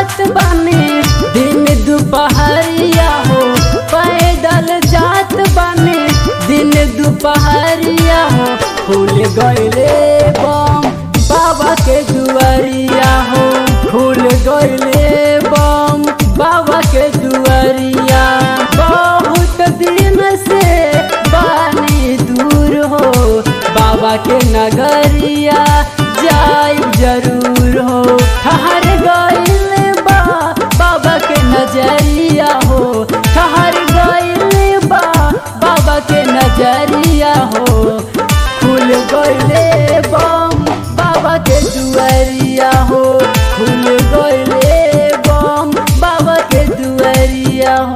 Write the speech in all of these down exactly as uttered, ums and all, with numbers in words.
जात बानी दिन दोपहरिया हो, पैदल जात बानी दिन दोपहरिया हो। खुल गइले बम बाबा के दुआरिया हो, खुल गइले बम बाबा के दुआरिया। बहुत दिन से बानी दूर हो, बाबा के नगरिया जाइब जरूर हो। ठहर गइल बा बाबा के नजरिया हो, ठहर गइल बा बाबा के नजरिया हो। खुल गइले बम बाबा के दुआरिया हो, खुल गइले बम बाबा के दुआरिया हो।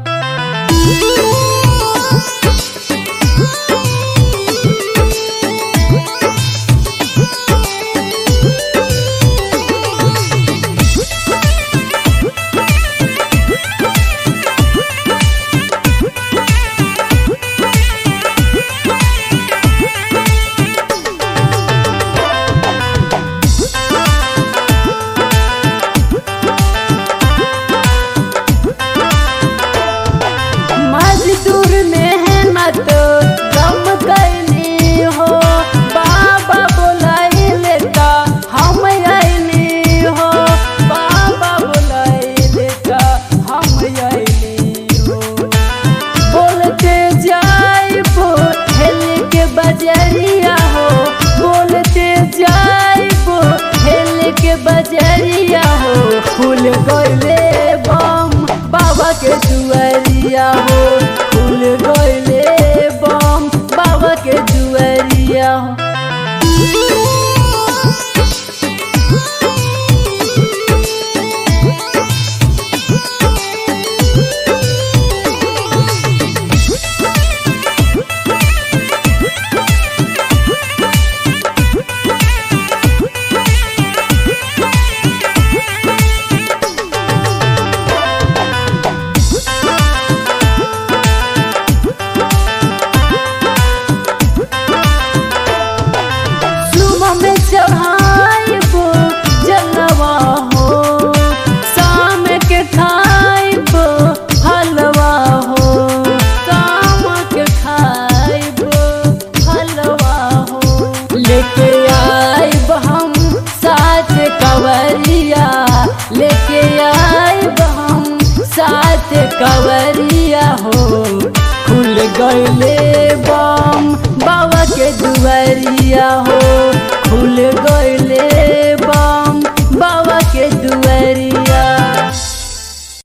मजदूर मेहनत कम कैली हो, बाबा बोलाइले ता हम अइली हो, बाबा बोलाइले ता हम अइली हो। बोलते जाइबो हेल के बजरिया हो, बोलते जाइबो हेल के बजरिया हो। खुल गइले बम बाबा के दुआरिया हो, खुल गइले बम बाबा के दुआरिया हो। में चढ़ाइबो जलवा हो, शाम के खाइबो हलवा हो, शाम के खाइबो हलवा हो। लेके आइब हम साथ कवरिया, लेके आइब हम साथ कवरिया हो। खुल गइले बा